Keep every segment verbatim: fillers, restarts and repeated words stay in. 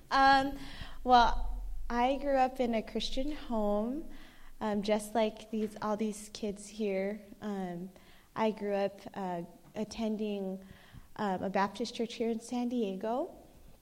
Um, well, I grew up in a Christian home, um, just like these all these kids here. Um, I grew up uh, attending um, a Baptist church here in San Diego,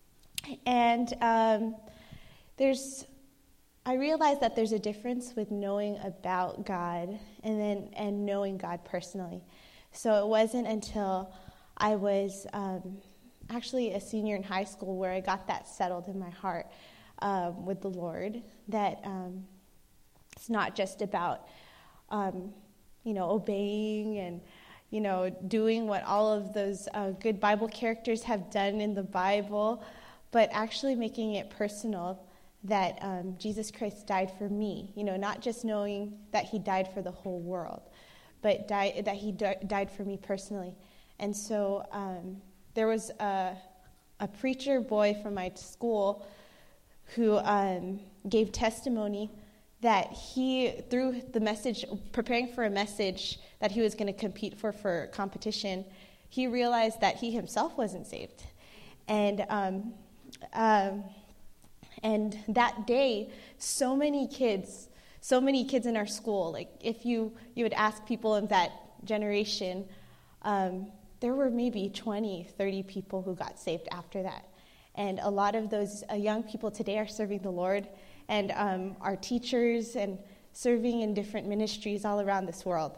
and um, there's. I realized that there's a difference with knowing about God and then and knowing God personally. So it wasn't until I was um, actually a senior in high school where I got that settled in my heart um, with the Lord, that um, it's not just about, um, you know, obeying and, you know, doing what all of those uh, good Bible characters have done in the Bible, but actually making it personal, that um, Jesus Christ died for me, you know, not just knowing that he died for the whole world, but died, that he di- died for me personally. And so um, there was a, a preacher boy from my school who um, gave testimony that he, through the message, preparing for a message that he was going to compete for for competition, he realized that he himself wasn't saved. And um, um, And that day, so many kids, so many kids in our school, like if you, you would ask people in that generation, um, there were maybe twenty, thirty people who got saved after that. And a lot of those uh, young people today are serving the Lord and um, are teachers and serving in different ministries all around this world.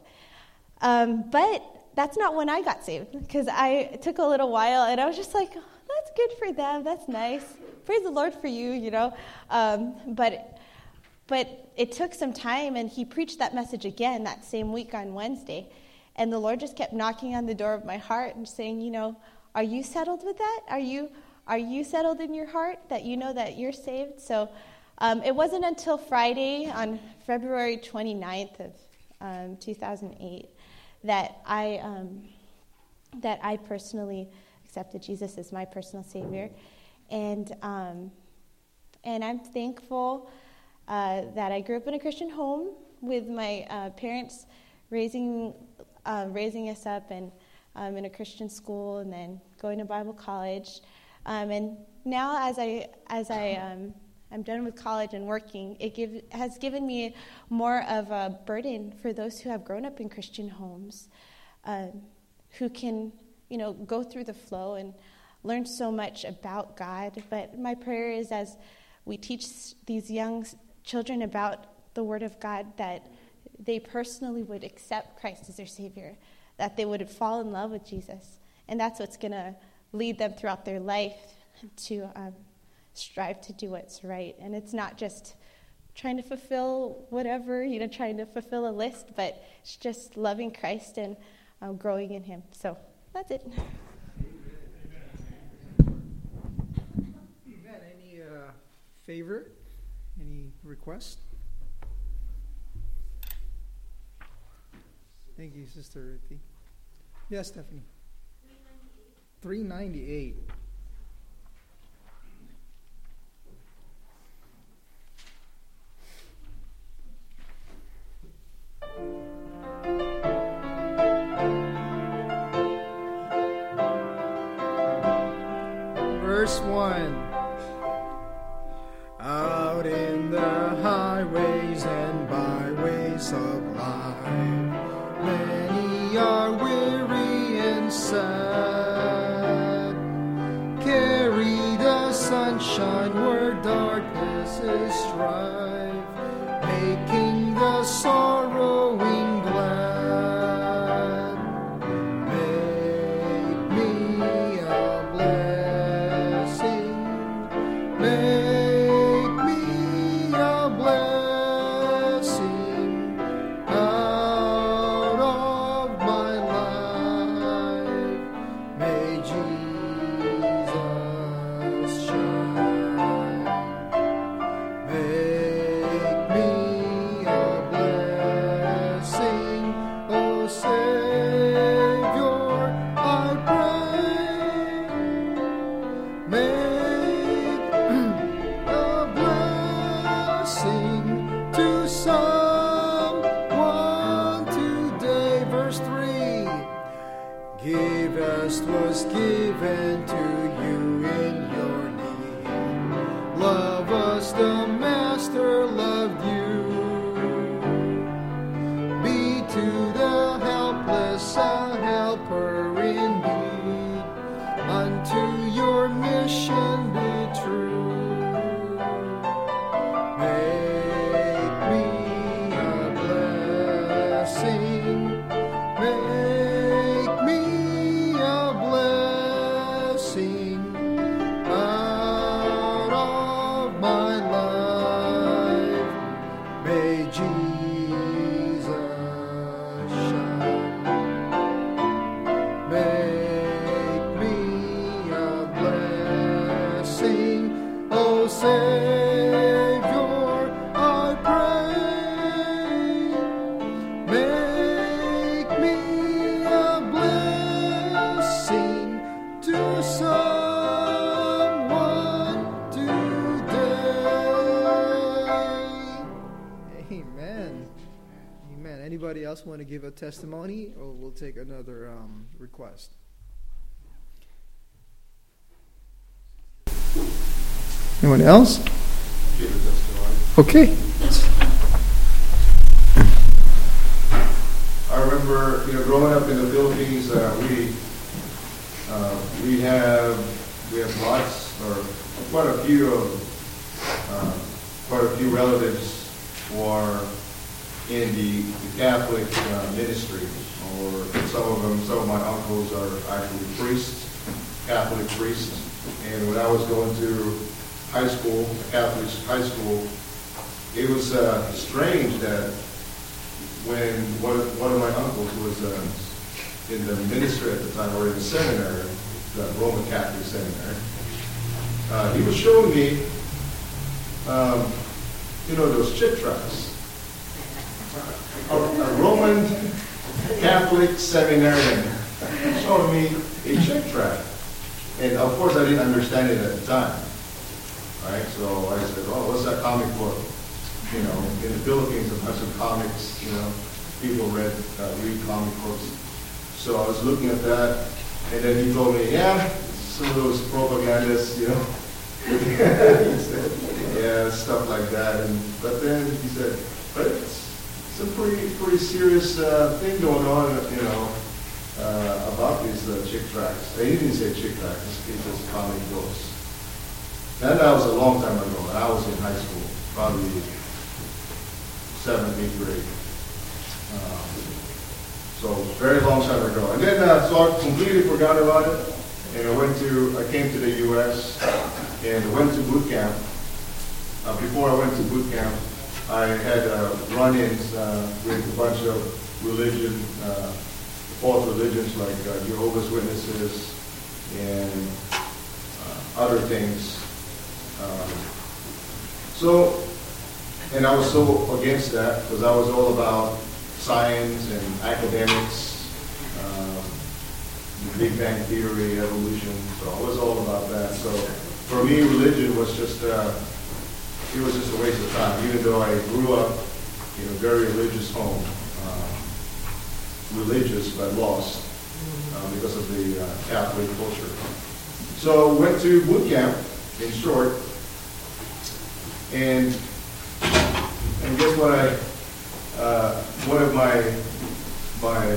Um, but that's not when I got saved, because I took a little while and I was just like, oh, that's good for them, that's nice. Praise the Lord for you, you know. Um, but but it took some time, and he preached that message again that same week on Wednesday. And the Lord just kept knocking on the door of my heart and saying, you know, are you settled with that? Are you are you settled in your heart that you know that you're saved? So um, it wasn't until Friday on February twenty-ninth of um, two thousand eight that I um, that I personally accepted Jesus as my personal Savior. And um, and I'm thankful uh, that I grew up in a Christian home with my uh, parents raising uh, raising us up, and um, in a Christian school, and then going to Bible college. Um, and now, as I as I um, I'm done with college and working, it give, has given me more of a burden for those who have grown up in Christian homes, uh, who can you know go through the flow and learn so much about God. But my prayer is, as we teach these young children about the Word of God, that they personally would accept Christ as their Savior, that they would fall in love with Jesus. And that's what's going to lead them throughout their life to um, strive to do what's right. And it's not just trying to fulfill whatever, you know, trying to fulfill a list, but it's just loving Christ and um, growing in Him. So that's it. Favorite? Any request? Thank you, Sister Ruthie. Yes, Stephanie. three ninety-eight. Verse one. Out in the highways and byways of life, many are weary and sad. Carry the sunshine where darkness is strife, making the sorrowing glad. Make me a blessing. Make Make me a blessing. as the Master loved you. Be to the helpless a helper indeed. Unto your mission be true. Make me a blessing. Make me a blessing out of my life. May Jesus shine. Make me a blessing, oh Savior, I pray. Make me a blessing to someone today. Amen. Amen. Anybody else want to give a testimony, or we'll take another um, request? Anyone else? Okay. I remember, you know, growing up in the Philippines, uh, we uh, we have we have lots or quite a few of uh, quite a few relatives who are in the, the Catholic uh, ministry, or some of them, some of my uncles are actually priests, Catholic priests. And when I was going to high school, Catholic high school, it was uh, strange that when one of, one of my uncles was uh, in the ministry at the time, or in the seminary, the Roman Catholic seminary, uh, he was showing me, um, you know, those chick tracts. A, a Roman Catholic seminarian showed me a chick tract. And of course I didn't understand it at the time. Right? So I said, oh, what's that comic book? You know, in the Philippines, a bunch of comics, you know, people read, uh, read comic books. So I was looking at that, and then he told me, yeah, some of those propagandists, you know. He said, yeah, stuff like that. And but then he said, but it's, it's a pretty pretty serious uh, thing going on, you know, uh, about these uh, chick tracts. He didn't say chick tracts, it's just comic books. And that was a long time ago, and I was in high school, probably seventh, eighth grade. Um, so very long time ago. And then, uh, so I completely forgot about it, and I went to, I came to the U S and went to boot camp. Uh, before I went to boot camp, I had uh, run-ins uh, with a bunch of religion, uh, false religions like uh, Jehovah's Witnesses and uh, other things. Um, so, and I was so against that because I was all about science and academics, um, the Big Bang Theory, evolution. So I was all about that. So for me, religion was just, uh, it was just a waste of time. Even though I grew up in a very religious home, uh, religious but lost uh, because of the uh, Catholic culture. So went to boot camp, in short, and and guess what? I uh, one of my my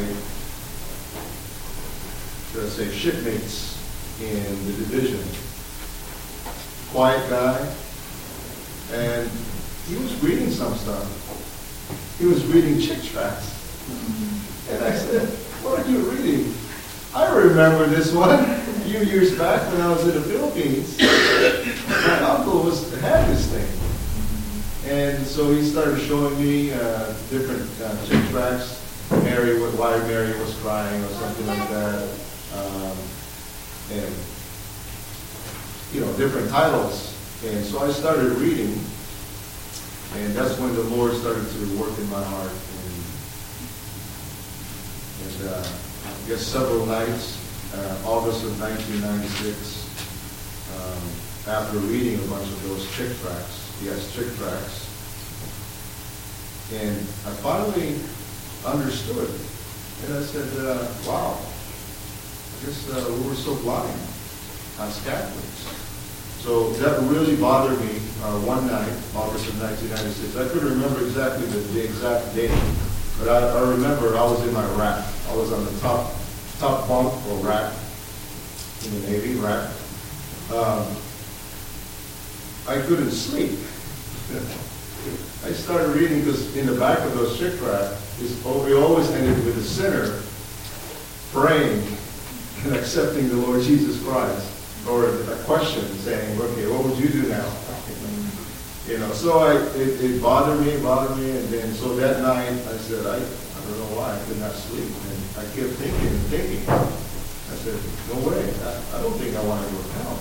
should I say shipmates in the division, quiet guy, and he was reading some stuff. He was reading chick tracts, and I said, "What are you reading?" I remember this one a few years back when I was in the Philippines. My uncle was had this thing. And so he started showing me uh, different uh, chick tracts, Mary, why Mary was crying or something like that. Um, and, you know, different titles. And so I started reading. And that's when the Lord started to work in my heart. And, and uh, I guess several nights, uh, August of nineteen ninety-six, um, after reading a bunch of those chick tracts, yes, chick tracts, and I finally understood. And I said, uh, wow, I guess uh, we were so blind as Catholics. So that really bothered me uh, one night, August of nineteen ninety-six. I couldn't remember exactly the, the exact date, but I, I remember I was in my rack. I was on the top top bunk or rack in the Navy rack. Um, I couldn't sleep. I started reading because in the back of those shipwreck, we always ended with the sinner praying and accepting the Lord Jesus Christ, or a question saying, "Okay, what would you do now?" You know, so I it, it bothered me, bothered me, and then so that night I said, I, I don't know why I could not sleep, and I kept thinking and thinking. I said, no way, I, I don't think I want to go to hell.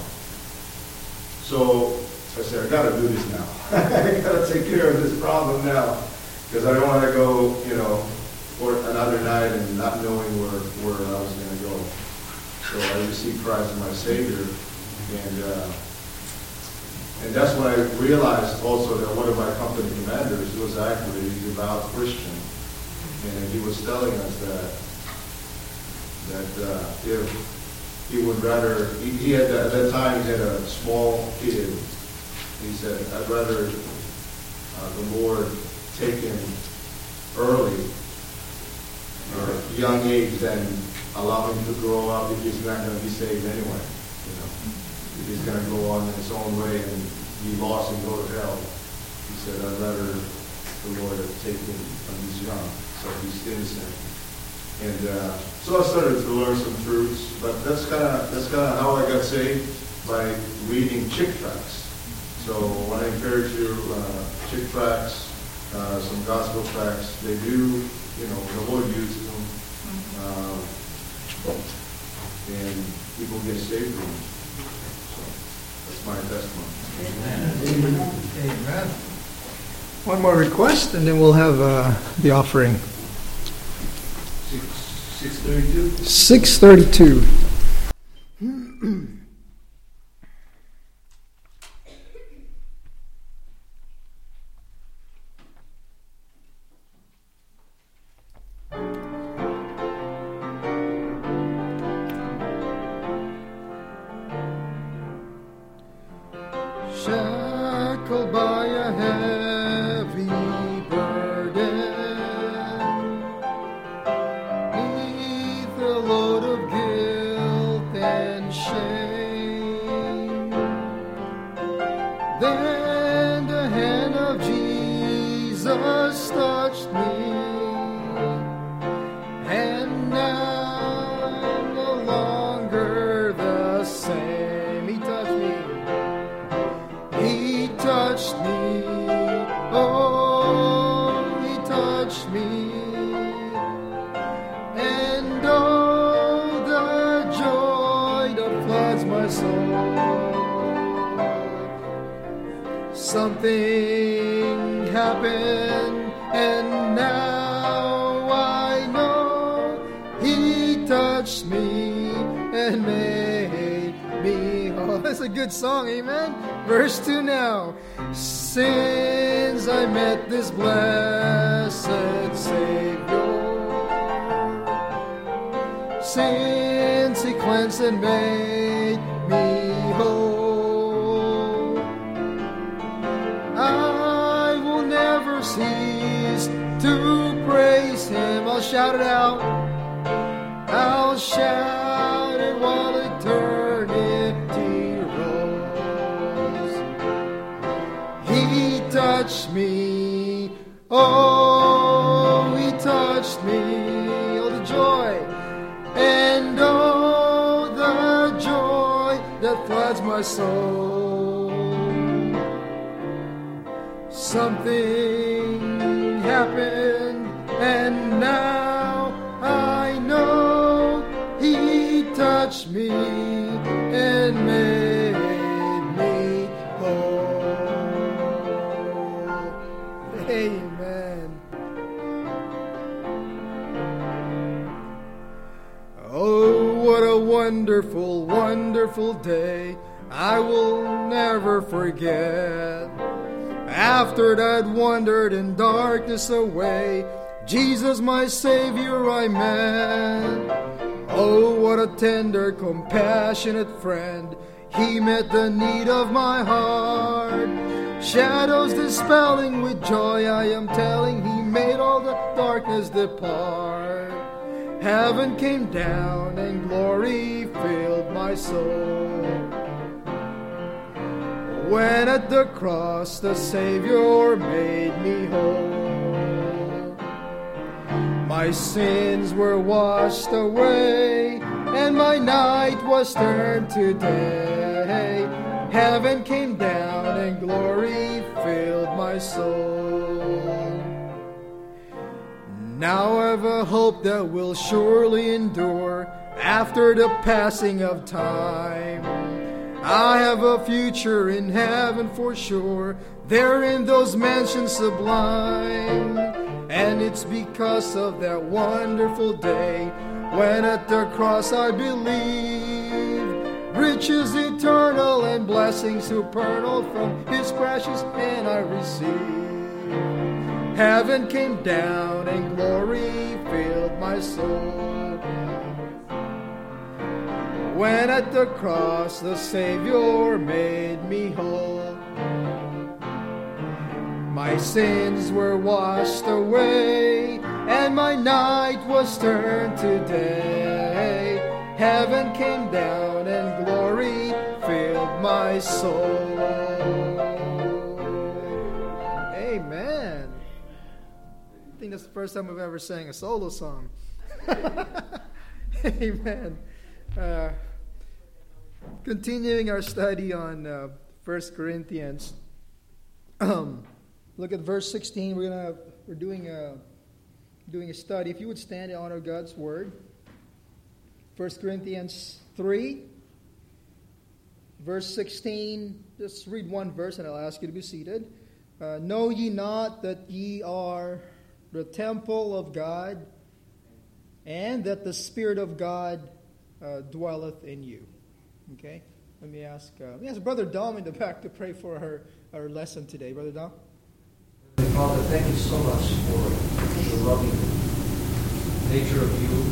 So I said, I got to do this now. I got to take care of this problem now, because I don't want to go, you know, for another night and not knowing where where I was going to go. So I received Christ as my Savior, and uh, and that's when I realized also that one of my company commanders was actually a devout Christian, and he was telling us that that uh, if he would rather, he, he had at that time he had a small kid. He said, I'd rather uh, the Lord take him early or young age than allow him to grow up if he's not going to be saved anyway. You know, if he's going to go on in his own way and be lost and go to hell. He said, I'd rather the Lord take him when he's young, so he's innocent. And uh, so I started to learn some truths, but that's kind of that's kind of how I got saved, by reading chick tracts. So when I encourage you, uh, chick tracts, uh, some gospel tracts, they do, you know, the Lord uses them, uh, and people get saved from them. So that's my testimony. Amen. Amen. One more request, and then we'll have uh, the offering. six thirty-two? six thirty-two. Shackled by a heavy burden, neath the load of guilt and shame, then the hand of Jesus touched me, and now I'm no longer the same. He touched me. He touched me, oh, he touched me, and oh, the joy that floods my soul. Something happened, and now I know he touched me and made me. Oh, that's a good song, amen? Verse two now. Since I met this blessed Savior, since he cleansed and made me whole, I will never cease to praise him. I'll shout it out. I'll shout it while eternity rolls. He touched me, oh, he touched me, oh, the joy, and oh, the joy that floods my soul. Something happened, and now I know he touched me and made me whole. Amen. Oh, what a wonderful, wonderful day I will never forget. After that wandered in darkness away, Jesus my Savior I met. Oh, what a tender, compassionate friend He met the need of my heart. Shadows dispelling with joy, I am telling, He made all the darkness depart. Heaven came down and glory filled my soul. When at the cross the Savior made me whole. My sins were washed away, and my night was turned to day. Heaven came down and glory filled my soul. Now I've a hope that will surely endure after the passing of time. I have a future in heaven for sure, there in those mansions sublime. And it's because of that wonderful day when at the cross I believe, riches eternal and blessings supernal from His precious hand I receive. Heaven came down and glory filled my soul. When at the cross the Savior made me whole. My sins were washed away, and my night was turned to day. Heaven came down and glory filled my soul. Amen. I think that's the first time I've ever sang a solo song. Amen. Uh, continuing our study on uh, First Corinthians. Um, look at verse sixteen. We're gonna we're doing a doing a study. If you would stand and honor God's word. First Corinthians three, verse sixteen. Just read one verse, and I'll ask you to be seated. Uh, know ye not that ye are the temple of God, and that the Spirit of God uh, dwelleth in you? Okay. Let me ask. Uh, let me ask Brother Dom in the back to pray for our our lesson today. Brother Dom. Father, thank you so much for the loving nature of you.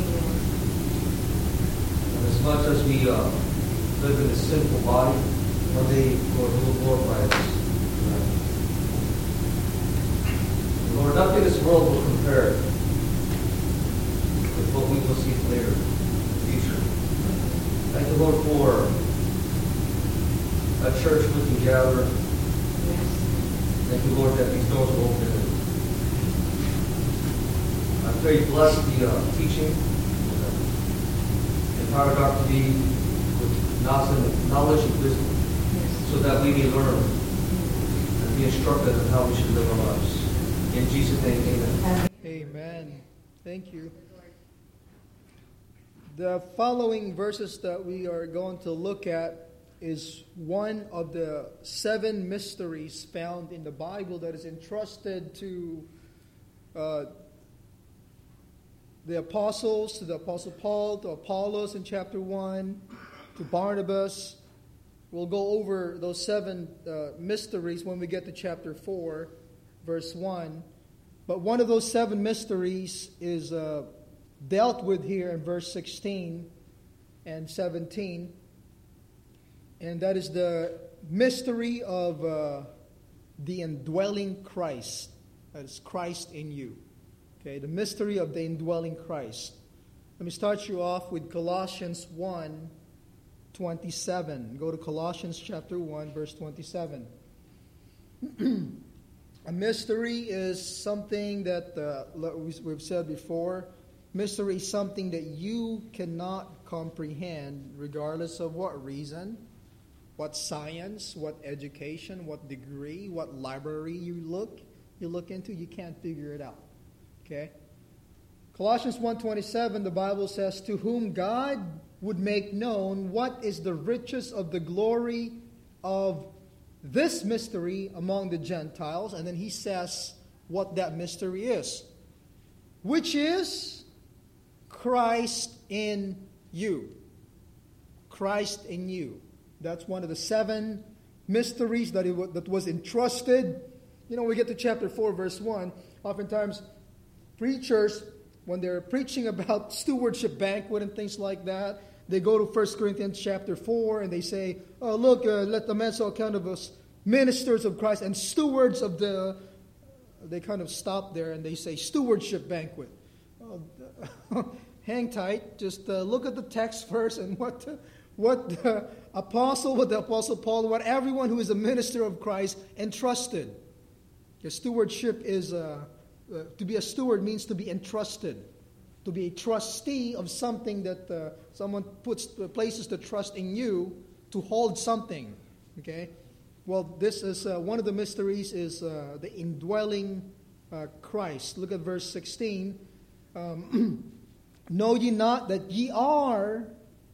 And as much as we uh, live in a sinful body, one day, Lord, you will glorify us. And Lord, nothing in this world will compare with what we will see later in the future. Thank you, Lord, for a church we can gather. Thank you, Lord, that these doors will open. I pray you bless the uh, teaching. Empower Doctor D with knowledge and wisdom, so that we may learn and be instructed on how we should live our lives. In Jesus' name, amen. Amen. Thank you. The following verses that we are going to look at is one of the seven mysteries found in the Bible that is entrusted to uh, the apostles, to the Apostle Paul, to Apollos in chapter one, to Barnabas. We'll go over those seven uh, mysteries when we get to chapter four, verse one. But one of those seven mysteries is uh, dealt with here in verse sixteen and seventeen. And that is the mystery of uh, the indwelling Christ. That is Christ in you. Okay, the mystery of the indwelling Christ. Let me start you off with Colossians one twenty-seven. Go to Colossians chapter one, verse twenty-seven. A mystery is something that uh, we've said before. Mystery is something that you cannot comprehend, regardless of what reason, what science, what education, what degree, what library you look you look into. You can't figure it out. Okay? Colossians one twenty-seven, the Bible says, to whom God would make known what is the riches of the glory of this mystery among the Gentiles. And then he says what that mystery is, which is Christ in you. Christ in you. That's one of the seven mysteries that, it, that was entrusted. You know, we get to chapter four, verse one. Oftentimes, preachers, when they're preaching about stewardship banquet and things like that, they go to First Corinthians chapter four and they say, oh, look, uh, let the men so account of us ministers of Christ and stewards of the, they kind of stop there and they say stewardship banquet. Oh, hang tight. Just uh, look at the text first and what the, what the apostle, what the apostle Paul, what everyone who is a minister of Christ entrusted. Because stewardship is, uh, uh, to be a steward means to be entrusted. To be a trustee of something that uh, someone puts places the trust in you to hold something. Okay? Well, this is uh, one of the mysteries is uh, the indwelling uh, Christ. Look at verse sixteen. Um, know ye not that ye are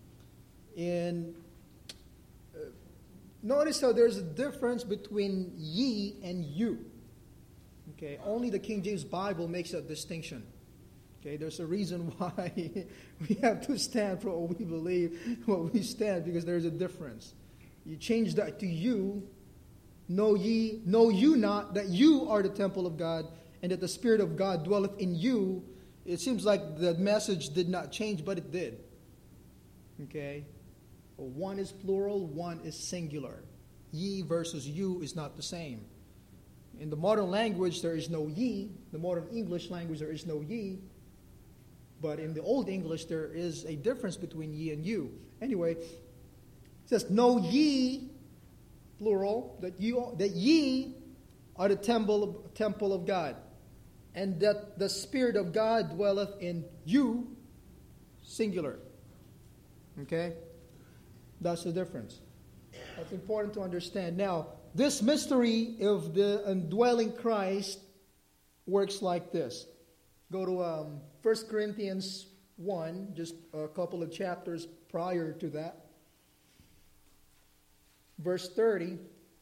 in... Uh, notice how there's a difference between ye and you. Okay? Only the King James Bible makes that distinction. Okay, there's a reason why we have to stand for what we believe, what we stand, because there's a difference. You change that to you. Know ye, know you not that you are the temple of God, and that the Spirit of God dwelleth in you. It seems like the message did not change, but it did. Okay? Well, one is plural, one is singular. Ye versus you is not the same. In the modern language, there is no ye. The modern English language, there is no ye. But in the Old English, there is a difference between ye and you. Anyway, it says, know ye, plural, that you that ye are the temple of, temple of God, and that the Spirit of God dwelleth in you, singular. Okay? That's the difference. That's important to understand. Now, this mystery of the indwelling Christ works like this. Go to um, First Corinthians one, just a couple of chapters prior to that. Verse thirty.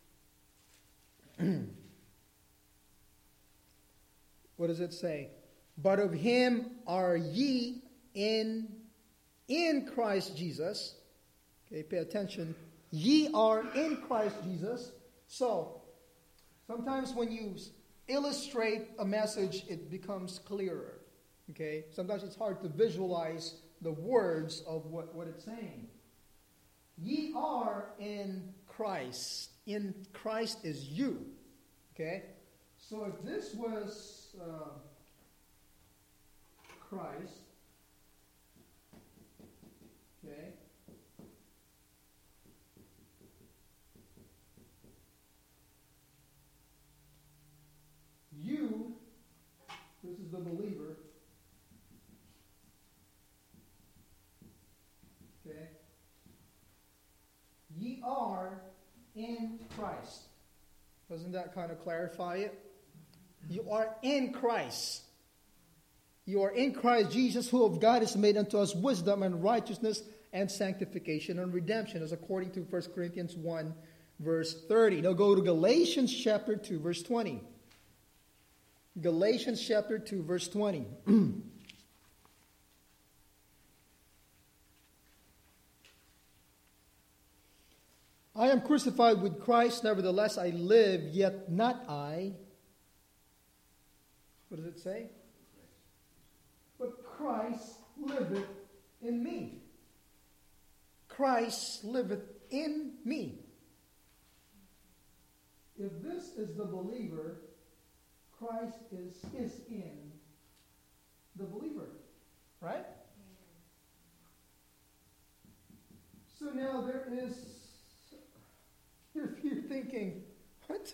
What does it say? But of him are ye in, in Christ Jesus. Okay, pay attention. Ye are in Christ Jesus. So, sometimes when you illustrate a message, it becomes clearer. Okay? Sometimes it's hard to visualize the words of what, what it's saying. Ye are in Christ. In Christ is you. Okay? So if this was uh, Christ, okay? You, this is the believer. Okay? Ye are in Christ. Doesn't that kind of clarify it? You are in Christ. You are in Christ Jesus, who of God is made unto us wisdom and righteousness and sanctification and redemption, as according to First Corinthians one, verse thirty. Now go to Galatians chapter two, verse twenty. Galatians chapter two, verse twenty. I am crucified with Christ, nevertheless I live, yet not I. What does it say? But Christ liveth in me. Christ liveth in me. If this is the believer, Christ is, is in the believer. Right? So now there is, if you're thinking, what?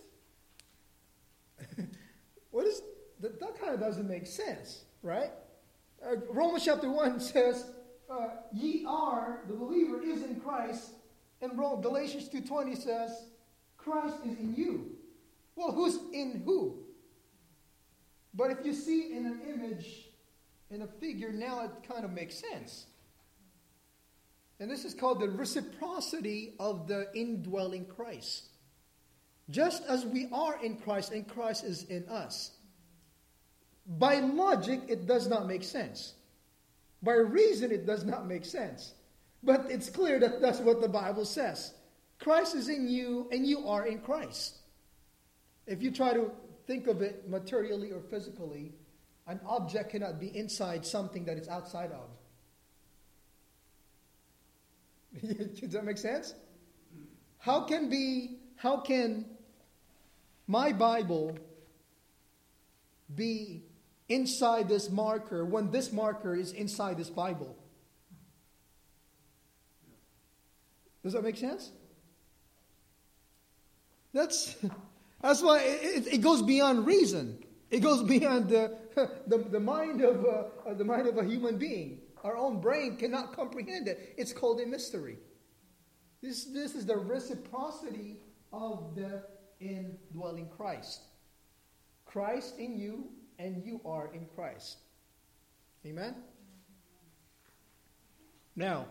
What is, that, that kind of doesn't make sense, right? Uh, Romans chapter one says, uh, ye are, the believer is in Christ. And Galatians two twenty says, Christ is in you. Well, who's in who? But if you see in an image, in a figure, now it kind of makes sense. And this is called the reciprocity of the indwelling Christ. Just as we are in Christ and Christ is in us. By logic, it does not make sense. By reason, it does not make sense. But it's clear that that's what the Bible says. Christ is in you and you are in Christ. If you try to think of it materially or physically, an object cannot be inside something that is outside of. Does that make sense? How can be, how can my Bible be inside this marker when this marker is inside this Bible? Does that make sense? That's that's why it, it goes beyond reason. It goes beyond the the, the mind of uh, the mind of a human being. Our own brain cannot comprehend it. It's called a mystery. This this is the reciprocity of the indwelling Christ. Christ in you, and you are in Christ. Amen? Now,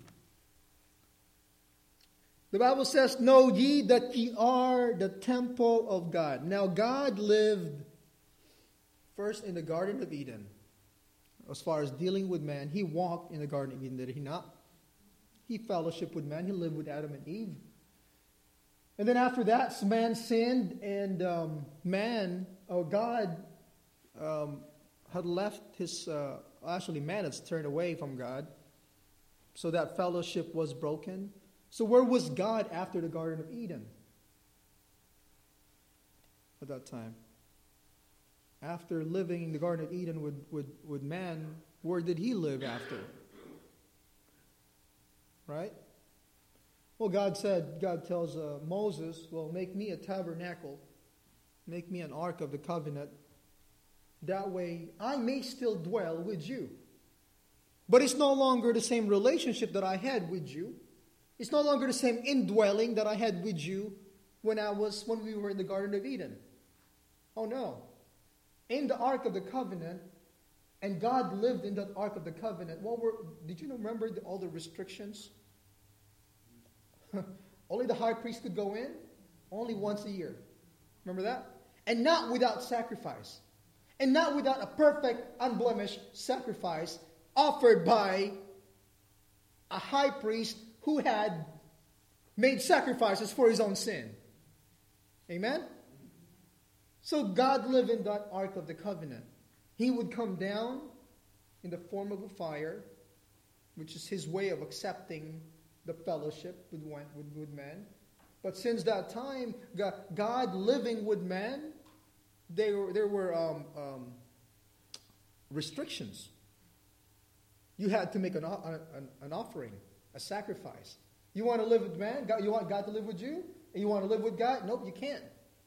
the Bible says, know ye that ye are the temple of God. Now, God lived first in the Garden of Eden. As far as dealing with man, He walked in the Garden of Eden, did He not? He fellowshiped with man. He lived with Adam and Eve. And then after that, man sinned, and um, man, oh God, um, had left his, uh, actually man has turned away from God. So that fellowship was broken. So where was God after the Garden of Eden? At that time. After living in the Garden of Eden with, with, with man, where did He live after? Right? Well, God said, God tells uh, Moses, well, make me a tabernacle. Make me an ark of the covenant. That way, I may still dwell with you. But it's no longer the same relationship that I had with you. It's no longer the same indwelling that I had with you when I was when we were in the Garden of Eden. Oh no. In the Ark of the Covenant, and God lived in that Ark of the Covenant, what were, did you remember the, all the restrictions? Only the high priest could go in, only once a year. Remember that? And not without sacrifice. And not without a perfect, unblemished sacrifice offered by a high priest who had made sacrifices for his own sin. Amen? So God lived in that Ark of the Covenant. He would come down in the form of a fire, which is His way of accepting the fellowship with, with, with man. But since that time, God, God living with man, there, there were um, um, restrictions. You had to make an, an, an offering, a sacrifice. You want to live with man? God, you want God to live with you? And you want to live with God? Nope, you can't.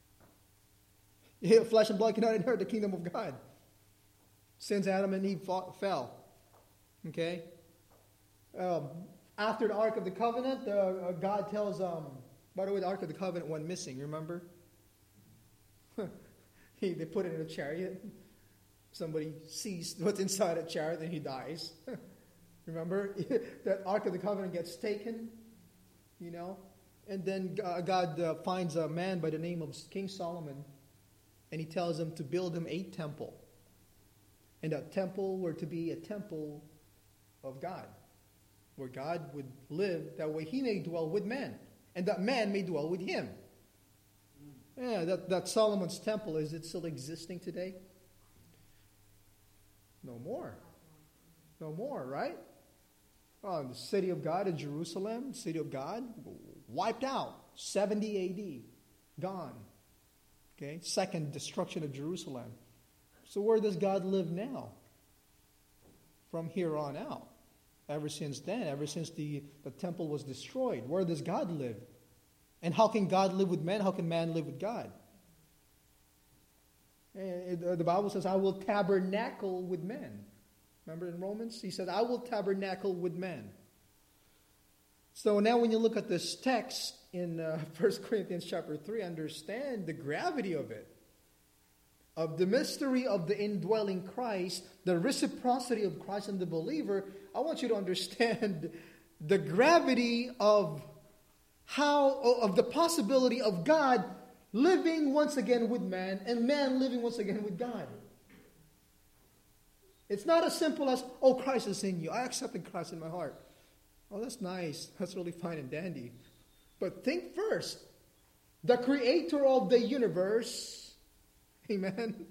Flesh and blood cannot inherit the kingdom of God. Since Adam and Eve fought, fell. Okay? Um, after the Ark of the Covenant, uh, uh, God tells, um, by the way, the Ark of the Covenant went missing, remember? he, they put it in a chariot. Somebody sees what's inside a chariot and he dies. Remember? That Ark of the Covenant gets taken, you know? And then God uh, finds a man by the name of King Solomon, and He tells him to build him a temple. And that temple were to be a temple of God, where God would live, that way He may dwell with man, and that man may dwell with Him. Yeah, that, that Solomon's temple, is it still existing today? No more. No more, right? Oh, the city of God in Jerusalem, city of God, wiped out. seventy A D, gone. Okay, second destruction of Jerusalem. So where does God live now? From here on out. Ever since then, ever since the, the temple was destroyed, where does God live? And how can God live with man? How can man live with God? And the Bible says, I will tabernacle with men. Remember in Romans? He said, I will tabernacle with men. So now when you look at this text in uh, First Corinthians chapter three, understand the gravity of it. Of the mystery of the indwelling Christ, the reciprocity of Christ and the believer. I want you to understand the gravity of how, of the possibility of God living once again with man and man living once again with God. It's not as simple as, oh, Christ is in you. I accepted Christ in my heart. Oh, that's nice. That's really fine and dandy. But think first. The creator of the universe, amen,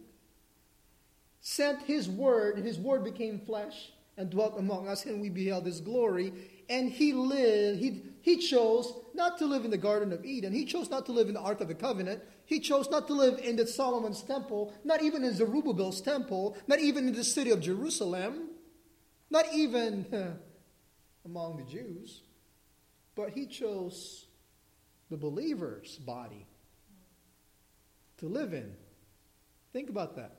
sent His word, and His word became flesh and dwelt among us, and we beheld His glory. and he lived, he, he chose not to live in the Garden of Eden. He chose not to live in the Ark of the Covenant. He chose not to live in the Solomon's temple, not even in Zerubbabel's temple, not even in the city of Jerusalem, not even uh, among the Jews. But he chose the believer's body to live in. Think about that.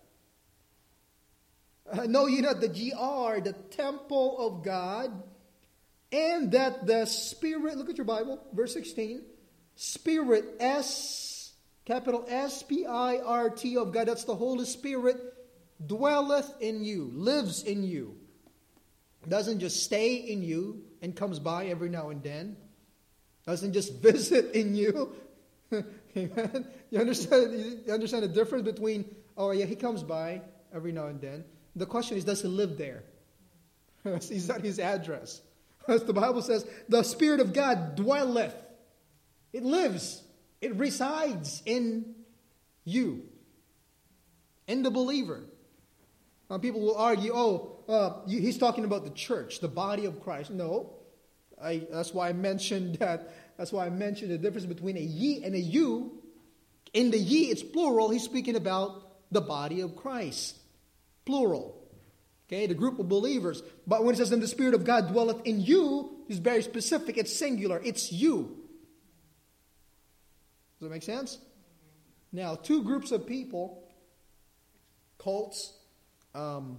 Uh, know ye not that ye are the temple of God, and that the Spirit, look at your Bible, verse sixteen, Spirit, S, capital S P I R T of God, that's the Holy Spirit, dwelleth in you, lives in you. Doesn't just stay in you and comes by every now and then. Doesn't just visit in you. Amen. You understand, you understand the difference between, oh yeah, he comes by every now and then. The question is, does he live there? Is that his address? As the Bible says, the Spirit of God dwelleth. It lives. It resides in you. In the believer. Now people will argue, oh, uh, you, he's talking about the church, the body of Christ. No. I, that's why I mentioned that. That's why I mentioned the difference between a ye and a you. In the ye, it's plural. He's speaking about the body of Christ. Plural. Okay, the group of believers. But when it says, "And the Spirit of God dwelleth in you," it's very specific. It's singular. It's you. Does that make sense? Now, two groups of people, cults, um,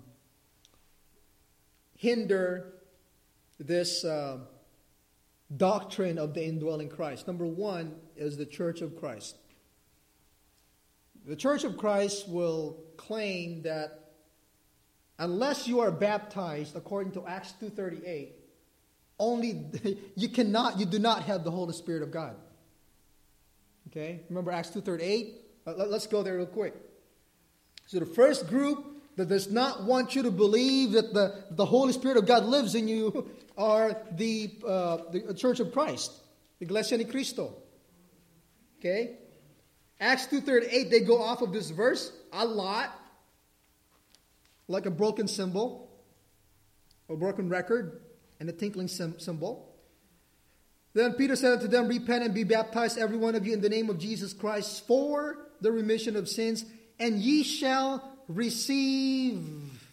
hinder this uh, doctrine of the indwelling Christ. Number one is the Church of Christ. The Church of Christ will claim that unless you are baptized according to Acts two thirty-eight, only you cannot, you do not have the Holy Spirit of God. Okay? Remember Acts two thirty-eight? Let's go there real quick. So the first group that does not want you to believe that the, the Holy Spirit of God lives in you are the, uh, the Church of Christ, the Iglesia ni Cristo. Okay? Acts two thirty-eight, they go off of this verse a lot. Like a broken cymbal, a broken record, and a tinkling cymbal. Then Peter said unto them, "Repent and be baptized, every one of you, in the name of Jesus Christ, for the remission of sins, and ye shall receive."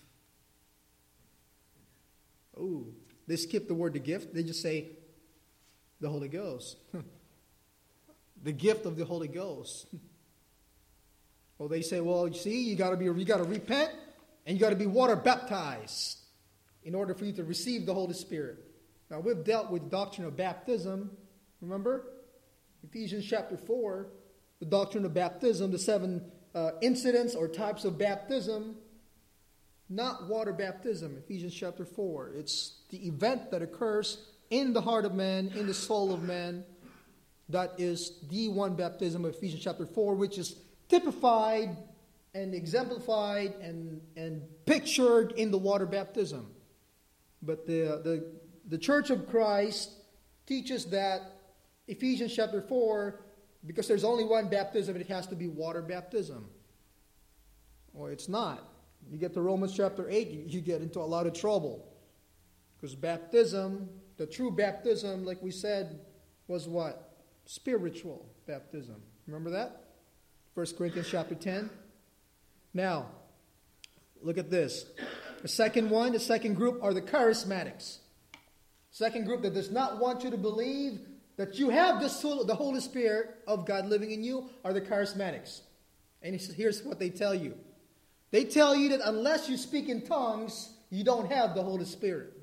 Oh, they skip the word "the gift." They just say the Holy Ghost. The gift of the Holy Ghost. Well, they say, well, you see, you gotta be, you gotta repent. And you got to be water baptized in order for you to receive the Holy Spirit. Now, we've dealt with the doctrine of baptism. Remember? Ephesians chapter four, the doctrine of baptism, the seven uh, incidents or types of baptism. Not water baptism, Ephesians chapter four. It's the event that occurs in the heart of man, in the soul of man. That is the one baptism of Ephesians chapter four, which is typified and exemplified and, and pictured in the water baptism. But the, the, the Church of Christ teaches that Ephesians chapter four, because there's only one baptism, it has to be water baptism. Well, it's not. You get to Romans chapter eight, you, you get into a lot of trouble. Because baptism, the true baptism, like we said, was what? Spiritual baptism. Remember that? First Corinthians chapter ten. Now, look at this. The second one, the second group are the charismatics. Second group that does not want you to believe that you have this, the Holy Spirit of God living in you are the charismatics. And here's what they tell you. They tell you that unless you speak in tongues, you don't have the Holy Spirit.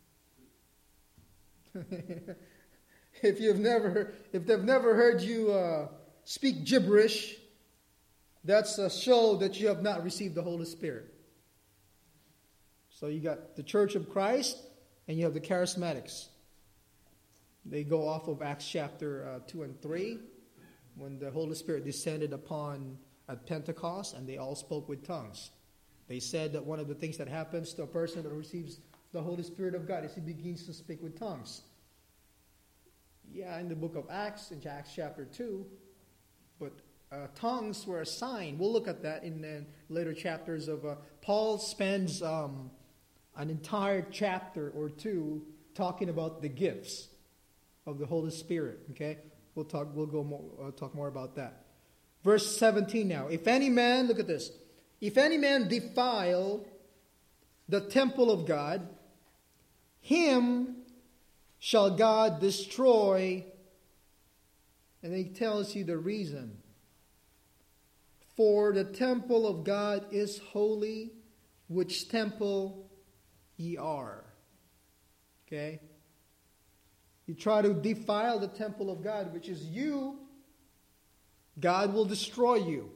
If you've never, if they've never heard you uh, speak gibberish, that's a show that you have not received the Holy Spirit. So you got the Church of Christ and you have the charismatics. They go off of Acts chapter uh, two and three when the Holy Spirit descended upon at Pentecost and they all spoke with tongues. They said that one of the things that happens to a person that receives the Holy Spirit of God is he begins to speak with tongues. Yeah, in the book of Acts, in Acts chapter two, but Uh, tongues were a sign. We'll look at that in the later chapters of... Uh, Paul spends um, an entire chapter or two talking about the gifts of the Holy Spirit. Okay, we'll talk. We'll go more. Uh, talk more about that. Verse seventeen now. If any man, look at this. If any man defile the temple of God, him shall God destroy. And he tells you the reason. For the temple of God is holy, which temple ye are. Okay? You try to defile the temple of God, which is you, God will destroy you.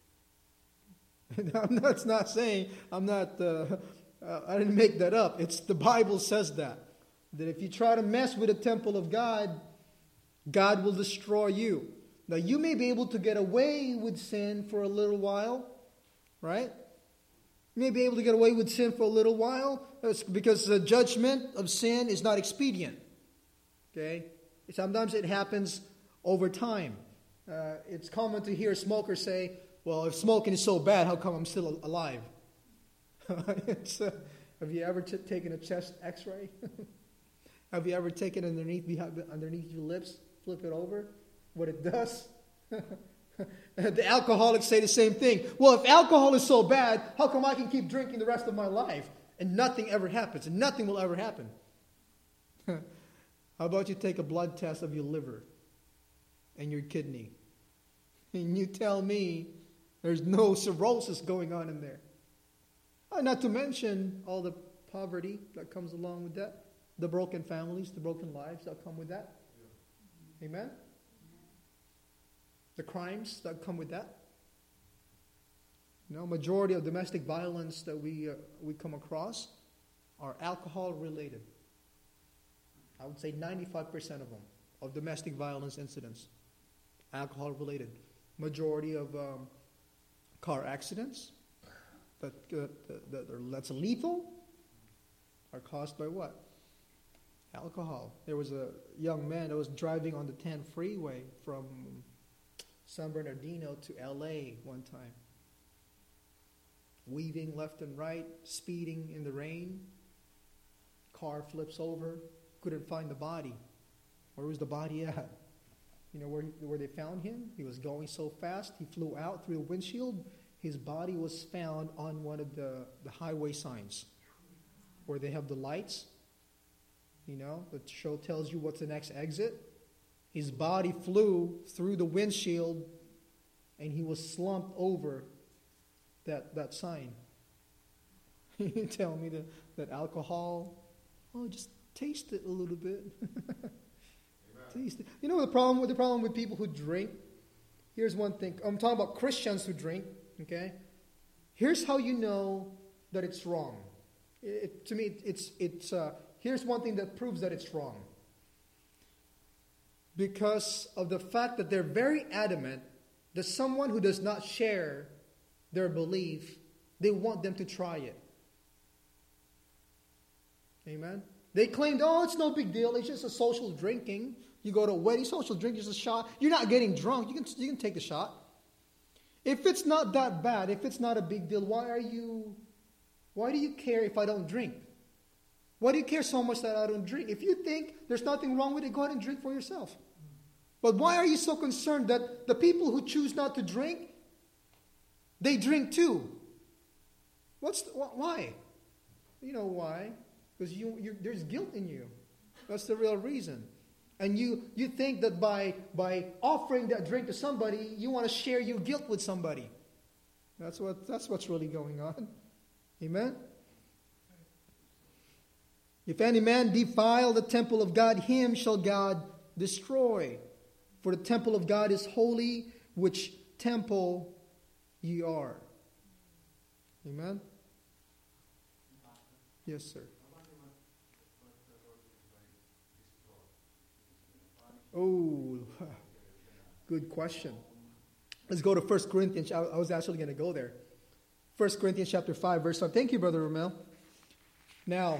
I'm not, it's not saying, I'm not, uh, uh, I didn't make that up. It's the Bible says that. That if you try to mess with the temple of God, God will destroy you. Now, you may be able to get away with sin for a little while, right? You may be able to get away with sin for a little while because the judgment of sin is not expedient. Okay? Sometimes it happens over time. Uh, it's common to hear smokers say, well, if smoking is so bad, how come I'm still alive? it's, uh, have you ever t- taken a chest x-ray? Have you ever taken it underneath, behind, underneath your lips, flip it over? What it does? The alcoholics say the same thing. Well, if alcohol is so bad, how come I can keep drinking the rest of my life? And nothing ever happens, and nothing will ever happen. How about you take a blood test of your liver and your kidney? And you tell me there's no cirrhosis going on in there. Uh, not to mention all the poverty that comes along with that. The broken families, the broken lives that come with that. Yeah. Amen? The crimes that come with that. You know, majority of domestic violence that we uh, we come across are alcohol related. I would say ninety-five percent of them, of domestic violence incidents, alcohol related. Majority of um, car accidents that, uh, that, that are, that's lethal are caused by what? Alcohol. There was a young man that was driving on the ten freeway from San Bernardino to L A one time. Weaving left and right, speeding in the rain. Car flips over, couldn't find the body. Where was the body at? You know where, where they found him? He was going so fast, he flew out through the windshield. His body was found on one of the, the highway signs where they have the lights. You know, the show tells you what's the next exit. His body flew through the windshield and he was slumped over that, that sign. You tell me that, that alcohol, oh, just taste it a little bit. Taste it. You know the problem with the problem with people who drink? Here's one thing. I'm talking about Christians who drink, okay? Here's how you know that it's wrong. It, it, to me, it, it's it's uh, here's one thing that proves that it's wrong. Because of the fact that they're very adamant that someone who does not share their belief, they want them to try it. Amen? They claimed, oh, it's no big deal. It's just a social drinking. You go to a wedding, social drink, just a shot. You're not getting drunk. You can, you can take the shot. If it's not that bad, if it's not a big deal, why are you, why do you care if I don't drink? Why do you care so much that I don't drink? If you think there's nothing wrong with it, go ahead and drink for yourself. But why are you so concerned that the people who choose not to drink, they drink too? What's the, why? You know why? Because you, you, there's guilt in you. That's the real reason. And you, you think that by, by offering that drink to somebody, you want to share your guilt with somebody. That's what that's what's really going on. Amen? If any man defile the temple of God, him shall God destroy. For the temple of God is holy, which temple ye are. Amen? Yes, sir. Oh, good question. Let's go to First Corinthians. I was actually going to go there. First Corinthians chapter five, verse one. Thank you, Brother Romel. Now,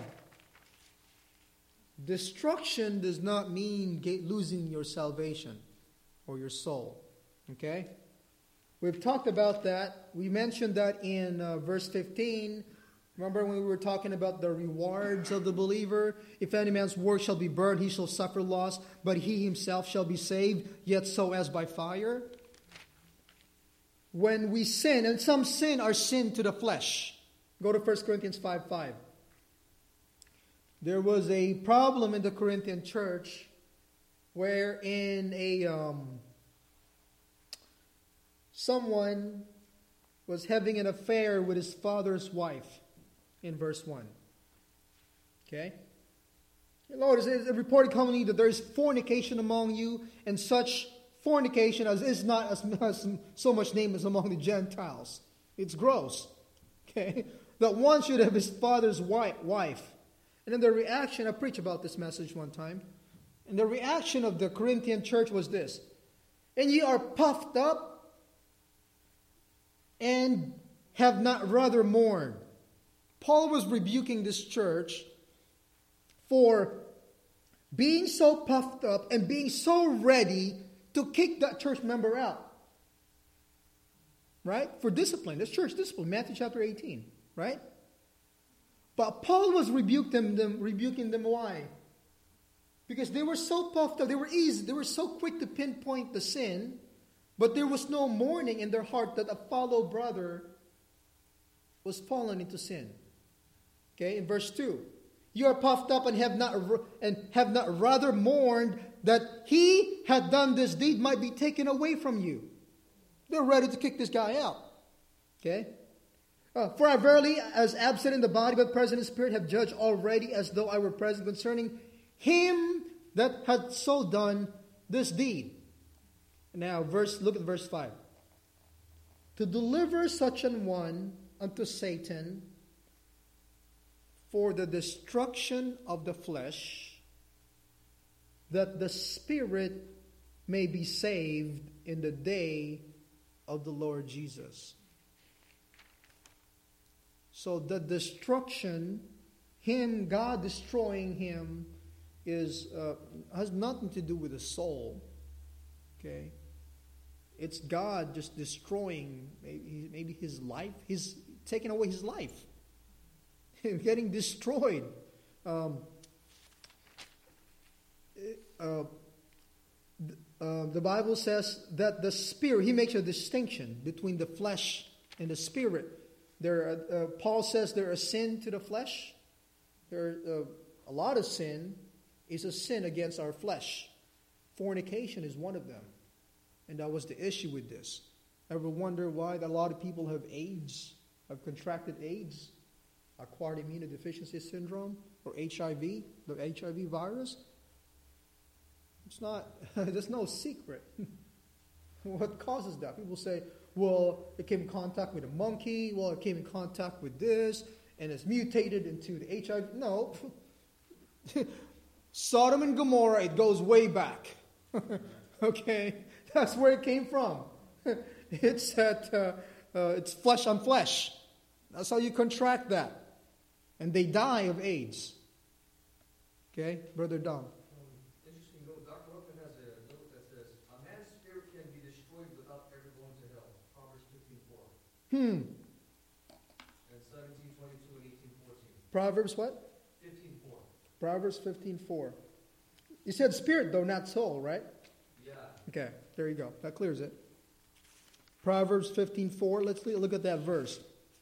destruction does not mean losing your salvation or your soul. Okay? We've talked about that. We mentioned that in uh, verse fifteen, Remember when we were talking about the rewards of the believer? If any man's work shall be burned, he shall suffer loss, but he himself shall be saved, yet so as by fire. When we sin, and some sin are sin to the flesh. Go to First Corinthians five five. There was a problem in the Corinthian church wherein a um, someone was having an affair with his father's wife. In verse one. Okay? Lord, it is reported commonly that there is fornication among you, and such fornication as is not as, as so much named as among the Gentiles. It's gross. Okay? That one should have his father's wife. And then the reaction, I preached about this message one time, and the reaction of the Corinthian church was this: and ye are puffed up, and have not rather mourned. Paul was rebuking this church for being so puffed up and being so ready to kick that church member out. Right? For discipline. That's church discipline. Matthew chapter eighteen. Right? But Paul was rebuking them, them, rebuking them why? Because they were so puffed up. They were easy. They were so quick to pinpoint the sin. But there was no mourning in their heart that a fellow brother was fallen into sin. Okay, in verse two, you are puffed up and have not and have not rather mourned that he had done this deed might be taken away from you. They're ready to kick this guy out. Okay, uh, for I verily, as absent in the body but present in spirit, have judged already as though I were present concerning him that had so done this deed. Now, verse look at verse five. To deliver such an one unto Satan, for the destruction of the flesh, that the spirit may be saved in the day of the Lord Jesus. So the destruction, him, God destroying him, is uh, has nothing to do with the soul. Okay, it's God just destroying maybe, maybe his life. He's taking away his life. Getting destroyed. Um, uh, uh, the Bible says that the spirit, he makes a distinction between the flesh and the spirit. There, uh, Paul says there is sin to the flesh. There, uh, a lot of sin is a sin against our flesh. Fornication is one of them. And that was the issue with this. Ever wonder why a lot of people have AIDS, have contracted AIDS? Acquired immunodeficiency syndrome, or H I V, the H I V virus. It's not, there's no secret. What causes that? People say, well, it came in contact with a monkey, well, it came in contact with this, and it's mutated into the H I V. No. Sodom and Gomorrah, it goes way back. Okay? That's where it came from. It's that, uh, uh, it's flesh on flesh. That's how you contract that. And they die of AIDS. Okay, Brother Don. Um, interesting note. Doctor Ruffin has a note that says, a man's spirit can be destroyed without ever going to hell. Proverbs fifteen four. Hmm. And seventeen twenty-two and eighteen fourteen. Proverbs what? fifteen four. Proverbs fifteen four. You said spirit, though, not soul, right? Yeah. Okay, there you go. That clears it. Proverbs fifteen four. Let's look at that verse.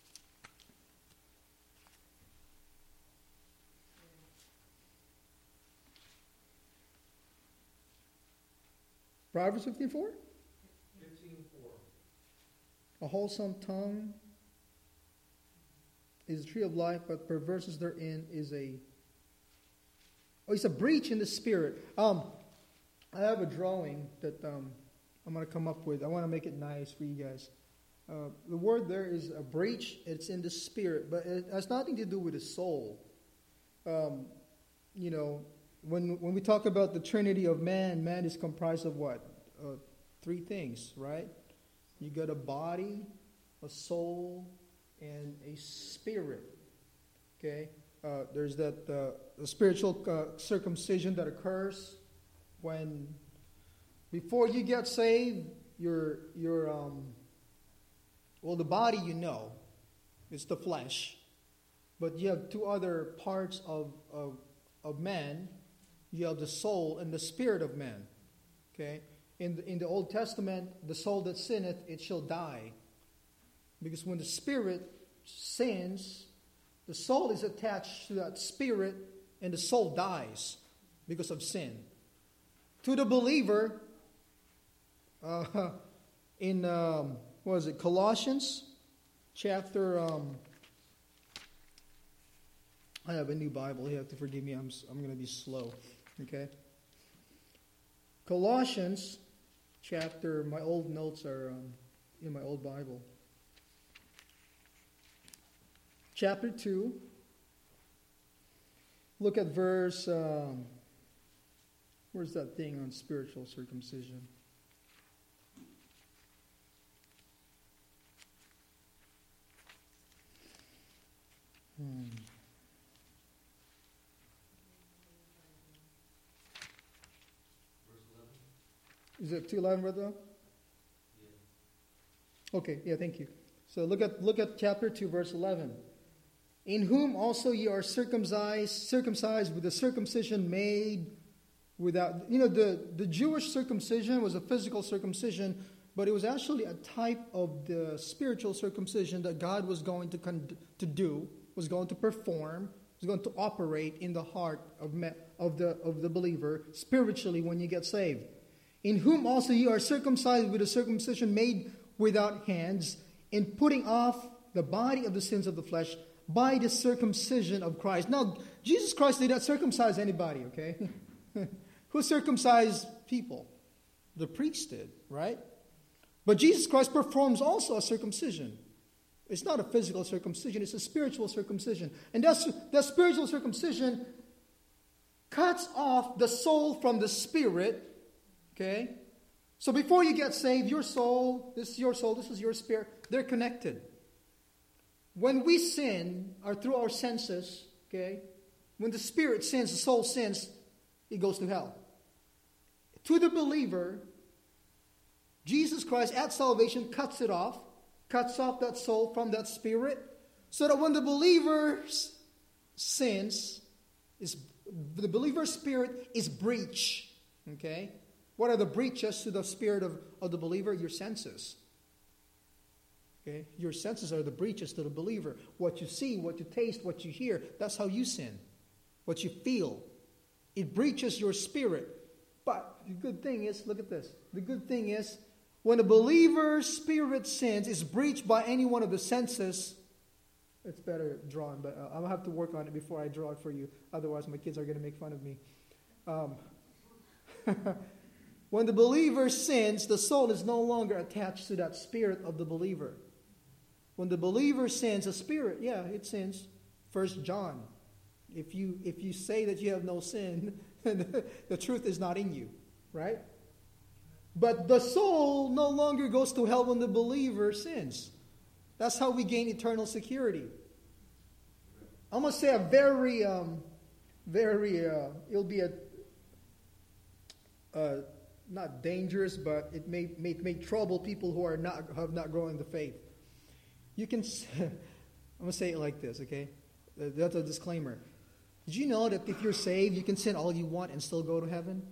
Proverbs fifteen four? fifteen four. A wholesome tongue is a tree of life, but perverseness therein is a oh, it's a breach in the spirit. Um, I have a drawing that um, I'm going to come up with. I want to make it nice for you guys. Uh, the word there is a breach. It's in the spirit, but it has nothing to do with the soul. Um, you know, when when we talk about the Trinity of man, man is comprised of what? Uh, three things, right? You got a body, a soul, and a spirit. Okay? Uh, there's that uh, the spiritual uh, circumcision that occurs when, before you get saved, your your um, well, the body you know, it's the flesh. But you have two other parts of, of, of man. You have the soul and the spirit of man. Okay? In the, in the Old Testament, the soul that sinneth, it shall die. Because when the spirit sins, the soul is attached to that spirit, and the soul dies because of sin. To the believer, uh, in, um, what is it, Colossians chapter, um, I have a new Bible. You have to forgive me. I'm, I'm going to be slow. Okay? Colossians chapter, my old notes are um, in my old Bible. Chapter two. Look at verse, um, where's that thing on spiritual circumcision? Hmm. Is it two eleven, brother? Yeah. Okay, yeah, thank you. So look at look at chapter two, verse eleven. In whom also ye are circumcised, circumcised with the circumcision made without... You know, the, the Jewish circumcision was a physical circumcision, but it was actually a type of the spiritual circumcision that God was going to con- to do, was going to perform, was going to operate in the heart of, me- of, the, of the believer spiritually when you get saved. In whom also ye are circumcised with a circumcision made without hands, in putting off the body of the sins of the flesh by the circumcision of Christ. Now, Jesus Christ did not circumcise anybody, okay? Who circumcised people? The priest did, right? But Jesus Christ performs also a circumcision. It's not a physical circumcision, it's a spiritual circumcision. And that's, that spiritual circumcision cuts off the soul from the spirit, okay? So before you get saved, your soul, this is your soul, this is your spirit, they're connected. When we sin, or through our senses, okay, when the spirit sins, the soul sins, it goes to hell. To the believer, Jesus Christ at salvation cuts it off, cuts off that soul from that spirit, so that when the believer sins, is the believer's spirit is breached. Okay? What are the breaches to the spirit of, of the believer? Your senses. Okay? Your senses are the breaches to the believer. What you see, what you taste, what you hear, that's how you sin. What you feel. It breaches your spirit. But the good thing is, look at this. The good thing is, when a believer's spirit sins, is breached by any one of the senses, it's better drawn, but uh, I'll have to work on it before I draw it for you. Otherwise, my kids are going to make fun of me. Um, when the believer sins, the soul is no longer attached to that spirit of the believer. When the believer sins, the spirit, yeah, it sins. First John. If you if you say that you have no sin, the truth is not in you, right? But the soul no longer goes to hell when the believer sins. That's how we gain eternal security. I'm going to say a very, um, very, uh, it'll be a, uh, not dangerous, but it may make, make trouble people who are not have not grown in the faith. You can, I'm going to say it like this, okay? That's a disclaimer. Did you know that if you're saved, you can sin all you want and still go to heaven?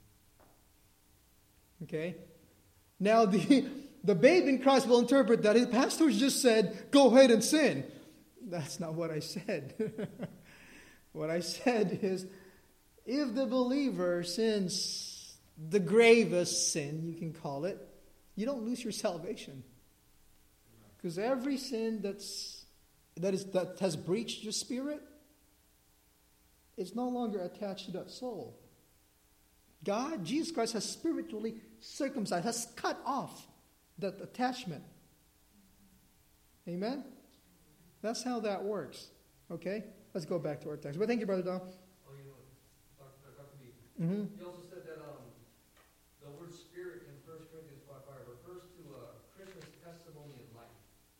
Okay? Now, the the babe in Christ will interpret that. His pastors just said, go ahead and sin. That's not what I said. What I said is, if the believer sins the gravest sin, you can call it, you don't lose your salvation. Because every sin that's that is that has breached your spirit, it's no longer attached to that soul. God, Jesus Christ, has spiritually circumcised, has cut off that attachment. Amen? That's how that works. Okay? Let's go back to our text. But thank you, Brother Don. Oh, you know, Doctor Doctor B. Mm-hmm. He also said that um, the word spirit in First Corinthians five five refers to a Christian's testimony in life.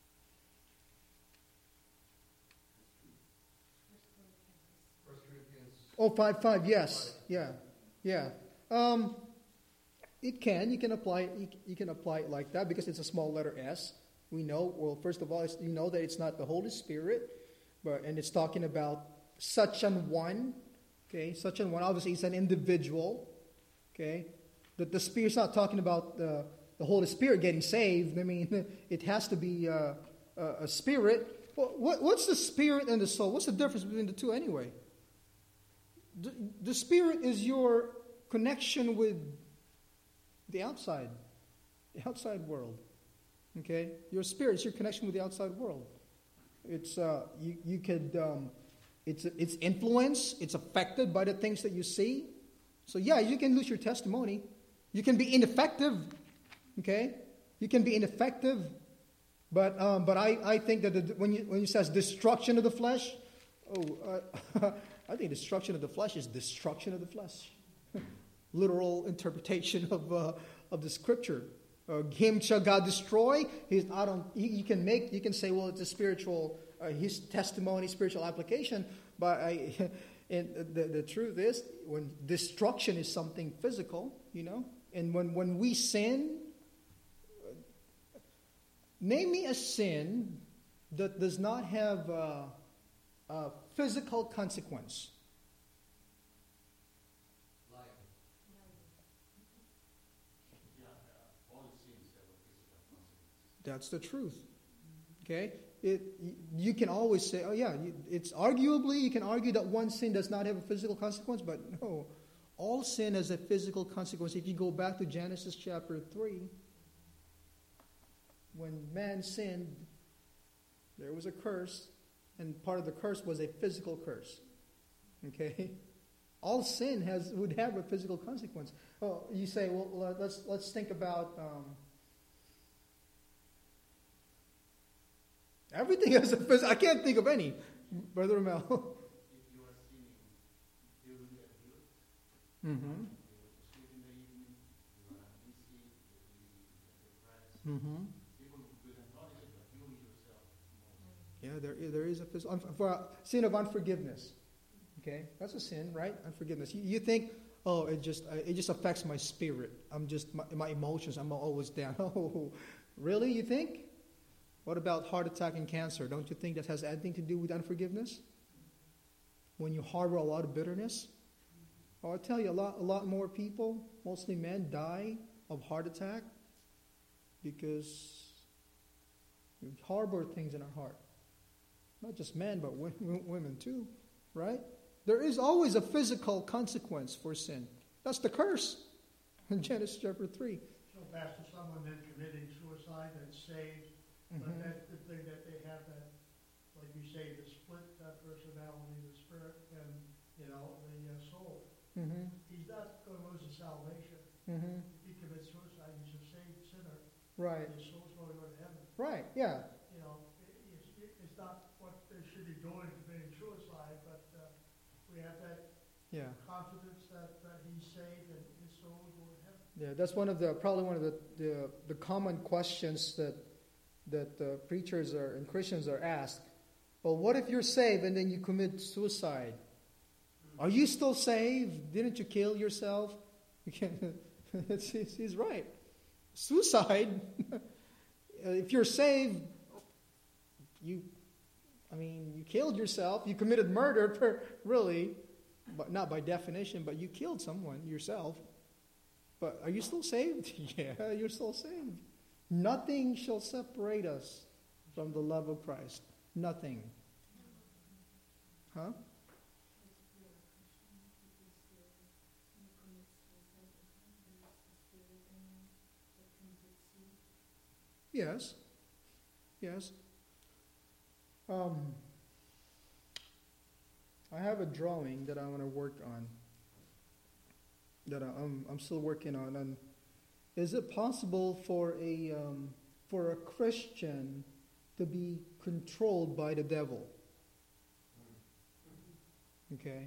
First Corinthians. Oh, five five, yes. Yeah. Yeah. Um, it can. You can apply it. You, you can apply it like that because it's a small letter S. We know. Well, first of all, you know that it's not the Holy Spirit. but and it's talking about such an one. Okay, such an one. Obviously, it's an individual. Okay, that the Spirit's not talking about the the Holy Spirit getting saved. I mean, it has to be uh, a, a spirit. Well, what, what's the spirit and the soul? What's the difference between the two anyway? The, the spirit is your connection with the outside, the outside world. Okay, your spirit is your connection with the outside world. It's uh, you you could um, it's it's influence. It's affected by the things that you see. So yeah, you can lose your testimony. You can be ineffective. Okay, you can be ineffective. But um, but I, I think that the, when you when it says destruction of the flesh, oh, uh, I think destruction of the flesh is destruction of the flesh. Literal interpretation of uh, of the scripture. Uh, him shall God destroy. He's I don't. You, you can make you can say, well, it's a spiritual uh, his testimony, spiritual application. But I, and the the truth is, when destruction is something physical, you know, and when when we sin. Name me a sin that does not have a, a physical consequence. Lying. Yeah, uh, all sins have a physical consequence. That's the truth. Okay? It, you can always say, oh yeah, it's arguably, you can argue that one sin does not have a physical consequence, but no. All sin has a physical consequence. If you go back to Genesis chapter three, when man sinned, there was a curse, and part of the curse was a physical curse. Okay, all sin has would have a physical consequence. Oh, you say, well, let's let's think about um, everything has a physical. I can't think of any, Brother Mel. If you are sinning during the guilt, Mm-hmm. you sleep in the evening, you are uneasy, you are depressed. Mm-hmm. Yeah, there is, there is a physical, for a sin of unforgiveness. Okay, that's a sin, right? Unforgiveness. You, you think, oh, it just it just affects my spirit. I'm just my, my emotions. I'm always down. Oh, really? You think? What about heart attack and cancer? Don't you think that has anything to do with unforgiveness? When you harbor a lot of bitterness. Oh, I tell you, a lot a lot more people, mostly men, die of heart attack because we harbor things in our heart. Not just men, but women too, right? There is always a physical consequence for sin. That's the curse in Genesis chapter three. So, Pastor, someone then committing suicide and saved, mm-hmm. but that's the thing that they have that, like you say, the split that personality, the spirit, and, you know, the uh, soul. Mm-hmm. He's not going to lose his salvation. Mm-hmm. If he commits suicide, he's a saved sinner. Right. And his soul's going to go to heaven. Right, yeah. You know, it, it's, it's not what they should be doing committing suicide, but uh, we have that yeah. confidence that, that he's saved and his soul will go to heaven. Yeah, that's one of the probably one of the the, the common questions that that uh, preachers are and Christians are asked. Well, what if you're saved and then you commit suicide? Are you still saved? Didn't you kill yourself? You can't. He's right. Suicide. If you're saved, you, I mean, you killed yourself. You committed murder, really, but not by definition. But you killed someone yourself. But are you still saved? Yeah, you're still saved. Nothing shall separate us from the love of Christ. Nothing. Huh? Yes. Yes. Um, I have a drawing that I want to work on. That I'm I'm still working on. And is it possible for a um, for a Christian to be controlled by the devil? Okay.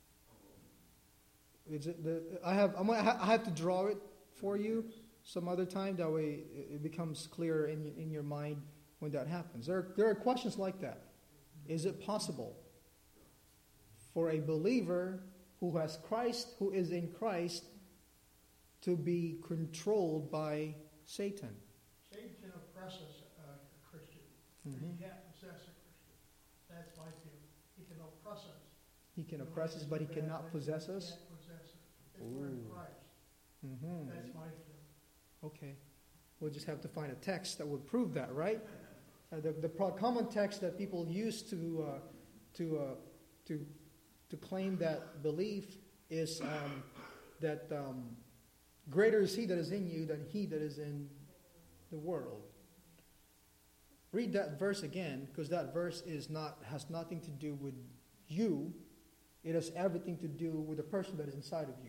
Is it the, I have I'm gonna, I have to draw it for you some other time. That way it becomes clear in your, in your mind when that happens. There there are questions like that. Is it possible for a believer who has Christ, who is in Christ, to be controlled by Satan? Satan can oppress us, uh, a Christian, but Mm-hmm. he can't possess a Christian. That's my feeling. He can oppress us. He can oppress us, but he cannot possess us. He can't possess us. If we're in Christ. Mm-hmm. That's my feeling. Okay. We'll just have to find a text that would prove that, right? Uh, the the pro- common text that people use to uh, to uh, to to claim that belief is um, that um, greater is He that is in you than he that is in the world. Read that verse again, because that verse is not has nothing to do with you. It has everything to do with the person that is inside of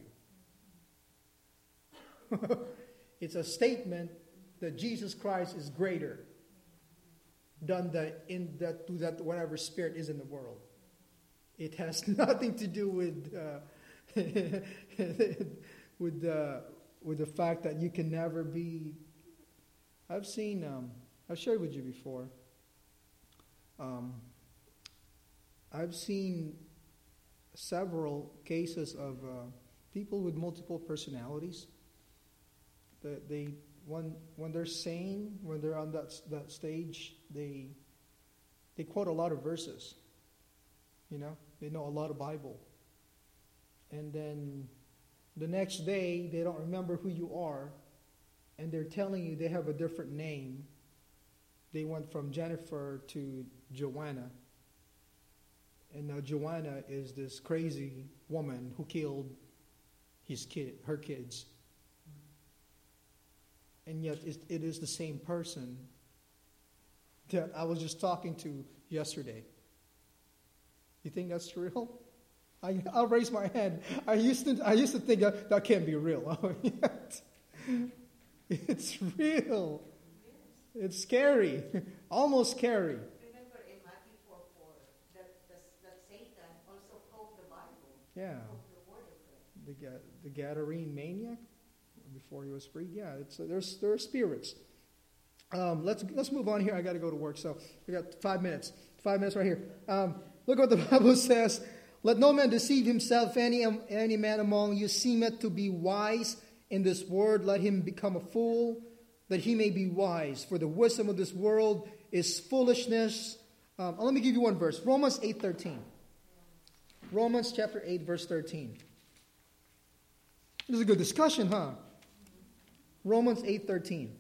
you. It's a statement that Jesus Christ is greater than the in that to that whatever spirit is in the world. It has nothing to do with uh, with uh, with the fact that you can never be. I've seen. Um, I've shared with you before. Um, I've seen several cases of uh, people with multiple personalities. That they when when they're sane, when they're on that that stage, they they quote a lot of verses. You know, they know a lot of Bible. And then the next day, they don't remember who you are, and they're telling you they have a different name. They went from Jennifer to Joanna. And now Joanna is this crazy woman who killed his kid, her kids. And yet it is the same person that I was just talking to yesterday. You think that's real? I, I'll raise my hand. I used to, I used to think that, that can't be real. Oh, yet. It's real. It's scary. Almost scary. Remember in Matthew four four that, that Satan also quote the Bible. Yeah. The word of The, the Gadarene maniac before he was freed. Yeah, it's uh, there's there are spirits. Um, let's let's move on here. I got to go to work, so we got five minutes. Five minutes right here. Um, look what the Bible says. Let no man deceive himself. Any any man among you seemeth to be wise in this word, let him become a fool, that he may be wise. For the wisdom of this world is foolishness. Um, let me give you one verse. Romans eight thirteen. Romans chapter eight, verse thirteen. This is a good discussion, huh? Romans eight thirteen.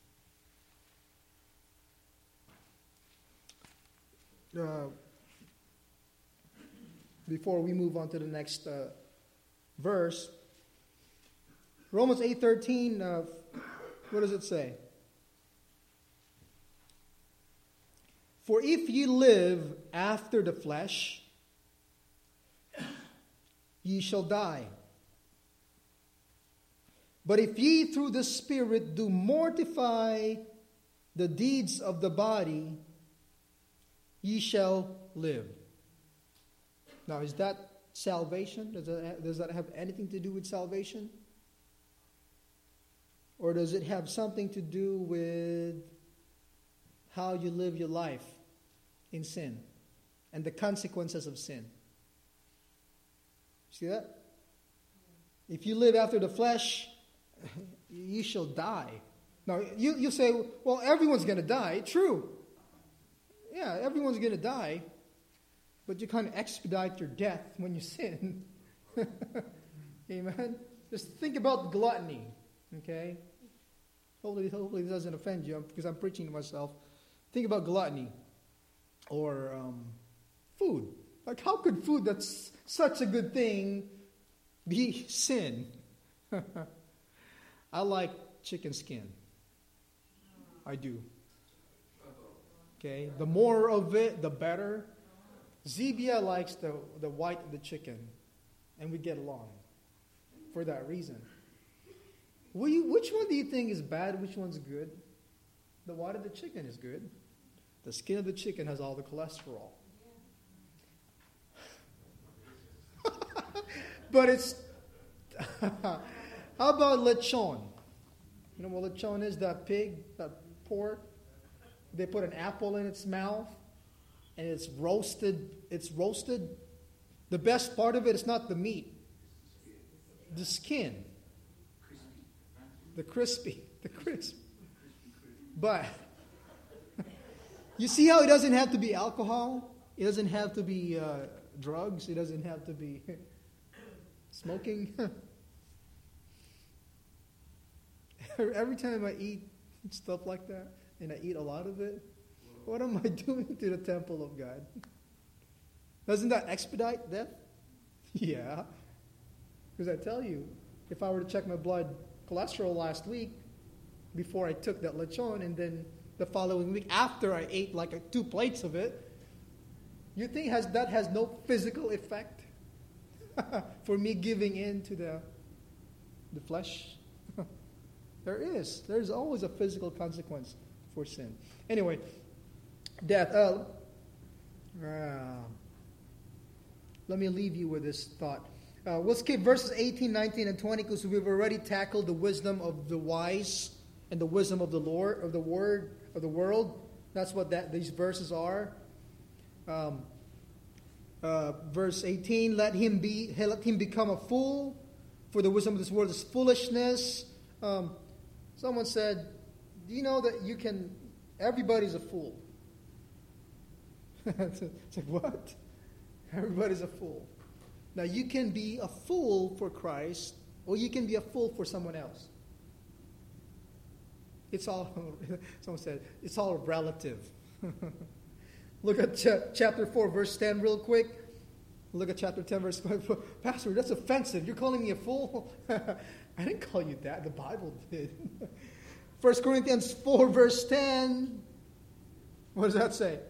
Uh, before we move on to the next uh, verse, Romans eight thirteen, uh, what does it say? For if ye live after the flesh, ye shall die. But if ye through the Spirit do mortify the deeds of the body, ye shall live. Now, is that salvation? Does that, does that have anything to do with salvation? Or does it have something to do with how you live your life in sin and the consequences of sin? See that? If you live after the flesh, you shall die. Now, you, you say, well, everyone's going to die. True. Yeah, everyone's going to die. But you kind of expedite your death when you sin. Amen? Just think about gluttony. Okay? Hopefully, hopefully this doesn't offend you because I'm preaching to myself. Think about gluttony or um, food. Like, how could food that's such a good thing be sin? I like chicken skin. I do. Okay? The more of it, the better. Zebia likes the, the white of the chicken, and we get along for that reason. Will you, which one do you think is bad? Which one's good? The white of the chicken is good. The skin of the chicken has all the cholesterol. But it's... How about lechon? You know what lechon is? That pig, that pork. They put an apple in its mouth, and it's roasted. It's roasted. The best part of it is not the meat. The skin. The crispy. The crisp. But, you see how it doesn't have to be alcohol? It doesn't have to be uh, drugs. It doesn't have to be smoking. Every time I eat stuff like that, and I eat a lot of it, what am I doing to the temple of God? Doesn't that expedite death? Yeah. Because I tell you, if I were to check my blood cholesterol last week, before I took that lechon, and then the following week after I ate like a, two plates of it, you think has that has no physical effect for me giving in to the, the flesh? There is. There's always a physical consequence for sin. Anyway, death. Uh, uh, let me leave you with this thought. Uh, we'll skip verses eighteen, nineteen, and twenty because we've already tackled the wisdom of the wise and the wisdom of the Lord, of the word, of the world. That's what that these verses are. Um, uh, verse eighteen, let him be, let him become a fool, for the wisdom of this world is foolishness. Um, someone said, do you know that you can, everybody's a fool? It's like, what? Everybody's a fool. Now, you can be a fool for Christ, or you can be a fool for someone else. It's all, someone said, it's all relative. Look at ch- chapter four, verse ten real quick. Look at chapter ten, verse five. Pastor, that's offensive. You're calling me a fool? I didn't call you that. The Bible did. First Corinthians four, verse ten. What does that say?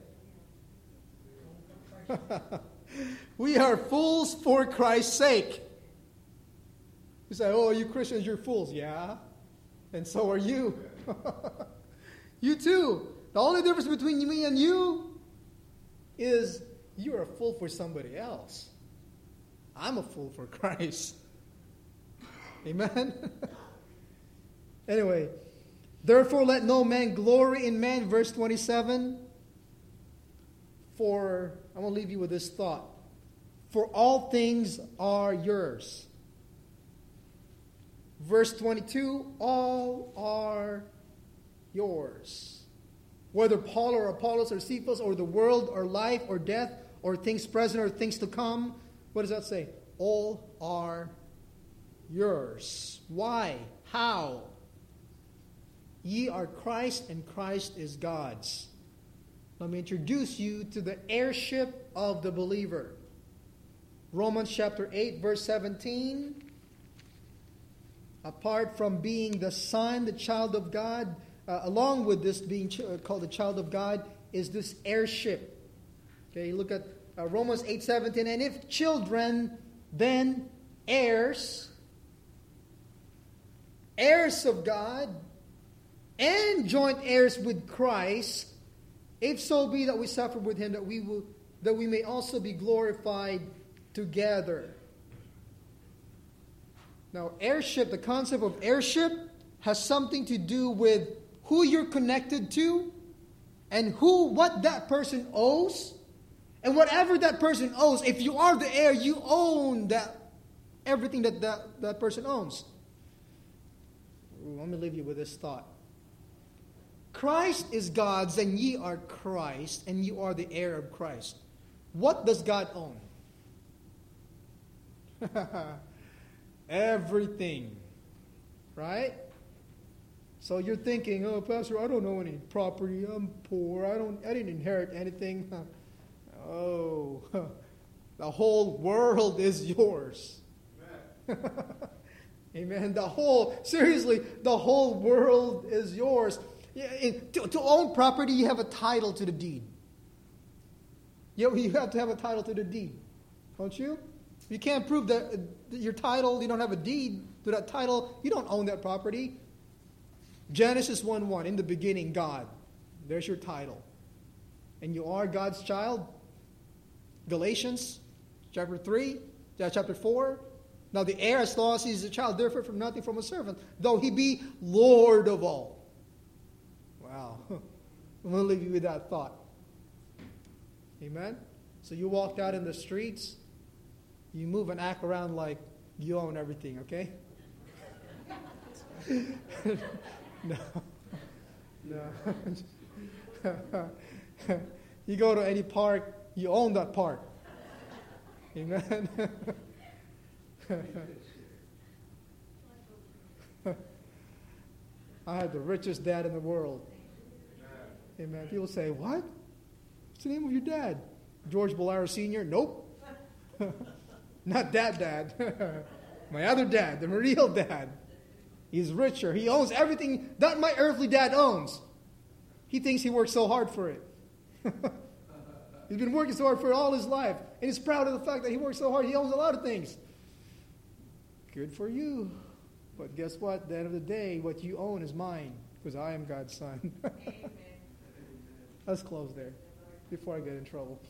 We are fools for Christ's sake. You say, oh, you Christians, you're fools. Yeah. And so are you. You too. The only difference between me and you is you are a fool for somebody else. I'm a fool for Christ. Amen? Anyway, therefore let no man glory in man, verse twenty-seven. For, I'm going to leave you with this thought. For all things are yours. Verse twenty-two, all are yours. Whether Paul or Apollos or Cephas or the world or life or death or things present or things to come, what does that say? All are yours. Why? How? Ye are Christ and Christ is God's. Let me introduce you to the heirship of the believer. Romans chapter eight, verse seventeen. Apart from being the son, the child of God, uh, along with this being ch- called the child of God, is this heirship. Okay, look at uh, Romans eight seventeen. And if children, then heirs, heirs of God, and joint heirs with Christ, if so be that we suffer with him, that we will, that we may also be glorified together. Now, heirship, the concept of heirship has something to do with who you're connected to and who, what that person owes. And whatever that person owes, if you are the heir, you own that, everything that that, that person owns. Let me leave you with this thought. Christ is God's and ye are Christ and you are the heir of Christ. What does God own? Everything. Right? So you're thinking, oh, Pastor, I don't know any property. I'm poor. I don't. I didn't inherit anything. Oh, the whole world is yours. Amen. Amen. The whole, seriously, the whole world is yours. To, to own property, you have a title to the deed. You, you have to have a title to the deed. Don't you? You can't prove that your title, you don't have a deed to that title, you don't own that property. Genesis one one, in the beginning, God. There's your title. And you are God's child. Galatians chapter three, chapter four. Now the heir, as long as he is a child, differeth from nothing from a servant, though he be Lord of all. Wow. I'm going to leave you with that thought. Amen? So you walked out in the streets, you move and act around like you own everything, okay? No. No. You go to any park, You own that part. Amen. I had the richest dad in the world. Amen. People say, what? What's the name of your dad? George Bolaro Senior? Nope. Not that dad. My other dad, the real dad. He's richer. He owns everything that my earthly dad owns. He thinks he worked so hard for it. He's been working so hard for it all his life. And he's proud of the fact that he worked so hard. He owns a lot of things. Good for you. But guess what? At the end of the day, what you own is mine. Because I am God's son. Amen. Let's close there before I get in trouble.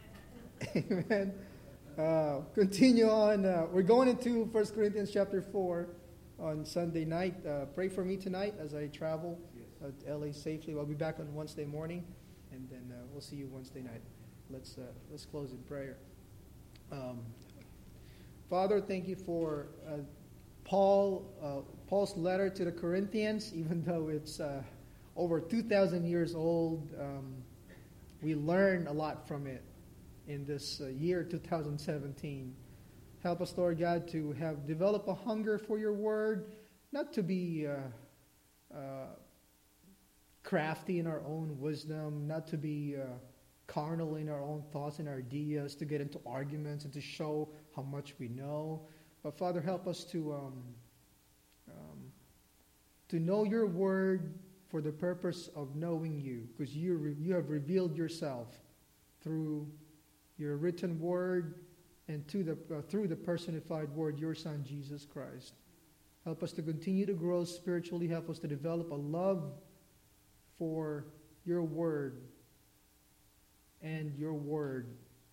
Amen. Uh, continue on. Uh, we're going into First Corinthians chapter four on Sunday night. Uh, pray for me tonight as I travel uh, to L A safely. I'll be back on Wednesday morning, and then uh, we'll see you Wednesday night. Let's uh, let's close in prayer. Um, Father, thank you for uh, Paul uh, Paul's letter to the Corinthians. Even though it's uh, over two thousand years old, um, we learn a lot from it in this uh, year two thousand seventeen. Help us, Lord God, to have develop a hunger for your word, not to be uh, uh, crafty in our own wisdom, not to be uh, carnal in our own thoughts and ideas, to get into arguments and to show how much we know. But Father, help us to um, um, to know your word for the purpose of knowing you, because you re- you have revealed yourself through your written word and to the uh, through the personified word, your Son, Jesus Christ. Help us to continue to grow spiritually. Help us to develop a love for your word and your word.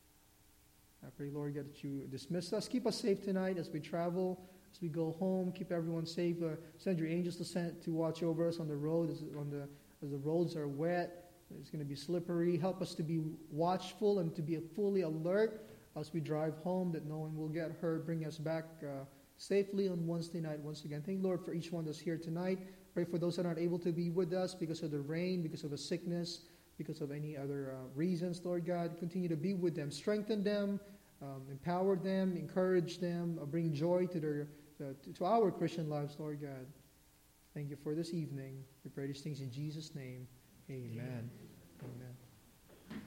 I pray, Lord God, that you dismiss us. Keep us safe tonight as we travel, as we go home. Keep everyone safe. Uh, send your angels to send, to watch over us on the road as, on the, as the roads are wet. It's going to be slippery. Help us to be watchful and to be fully alert as we drive home, that no one will get hurt. Bring us back uh, safely on Wednesday night once again. Thank you, Lord, for each one that's here tonight. Pray for those that aren't able to be with us because of the rain, because of a sickness, because of any other uh, reasons, Lord God. Continue to be with them. Strengthen them, um, empower them, encourage them, uh, bring joy to their uh, to, to our Christian lives, Lord God. Thank you for this evening. We pray these things in Jesus' name. Amen. Amen.